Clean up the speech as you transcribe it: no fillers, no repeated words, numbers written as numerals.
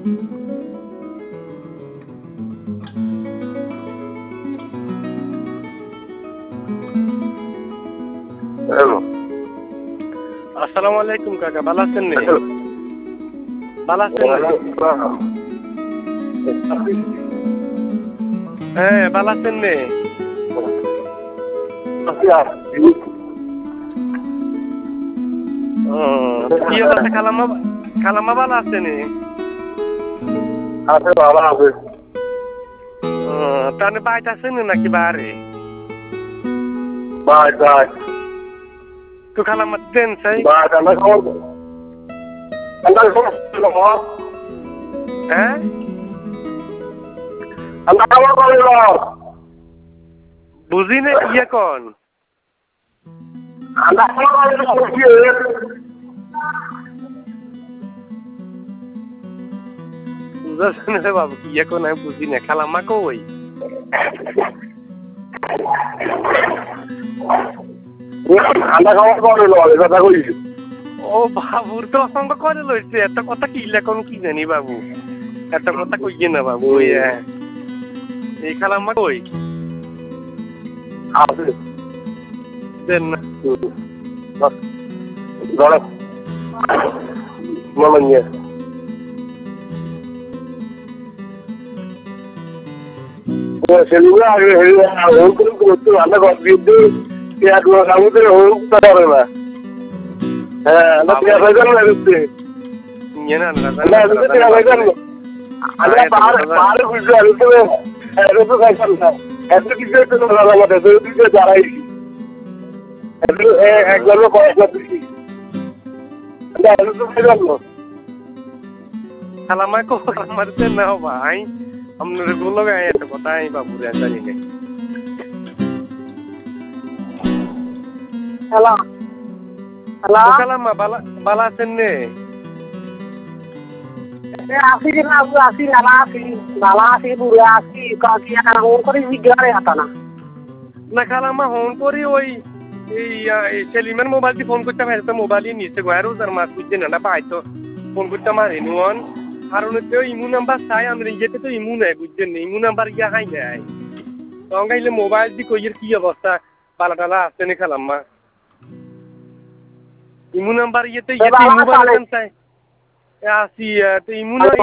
Hello, আসসালামু আলাইকুম কাকা, ভালো আছেন নে? ভালো আছেন নে? হ্যাঁ, ভালো আছেন নে? কি অবস্থা খালাম্মা? খালাম্মা ভালো আছে নে? আছে ভালো আছে। তাহলে বাইতে আছেন নাকি বাড়ি? বাই বাই তো খালাম্মা দেন চাই? বাই, ঠান্ডা খবর, ঠান্ডা খবর, হ্যাঁ, ঠান্ডা খবর করিল। বুঝি না কি এখন? ঠান্ডা খবর করিল কি? বুঝাছেন রে বাবু, কি এখন আমি বুঝি না। খালাম্মা কই? ঠান্ডা খবর করিল, এ কথা কইছি। ও বাবুর তো অসংখ্য করে লইছে, এত কথা কি এখন কি জানি বাবু, এত কথা কইয়ে না বাবু। এই খালাম্মা কই? আছে দেন না। ধরো মামা নিয়ে সেগুলো আগে হোম করতে ভালো কিন্তু পেঁয়াজ কামড়ে হোম পারে না। হ্যাঁ, না পেঁয়াজ হয়ে গেল না বুঝতে পেঁয়াজ হয়ে গেল। আমরা পাহাড়ে বুঝতে পারি তো তো খাইতাম না, এত কিছু আমাদের দিকে দাঁড়াই একবার পয়সা দিচ্ছি তো খাই যাবো। খালাম্মা কো মারতে না ভাই, আপনার বলো গায়ে এত কথা আমি বাবু জানি না। হ্যালো হ্যালো, খালাম্মা বালা আছেন নে? আসি রে বাবু, আসি ভালো আছি, ভালো আছি, বুড়ো আছি, কাকি এখন ফোন করে জিজ্ঞাসা হতো না। না খালাম্মা ফোন করি ওই সেলিমের মোবাইল দিয়ে ফোন করতে পারে তো, মোবাইলই নিচে গয়া রোজার মাছ বুঝছে না পাইতো ফোন করতে পারে নুন। আর তো ইমু নাম্বার চাই আমরা ইয়েতে তো ইমু নেই বুঝছেন না, ইমু নাম্বার ইয়া হাই নাই তখন গাইলে মোবাইল দিয়ে কইয়ের কি অবস্থা পালা টালা আসছে নি খালাম্মা। ইমু নাম্বার ইয়েতে ইমু বালা চাই আসি তো ইমু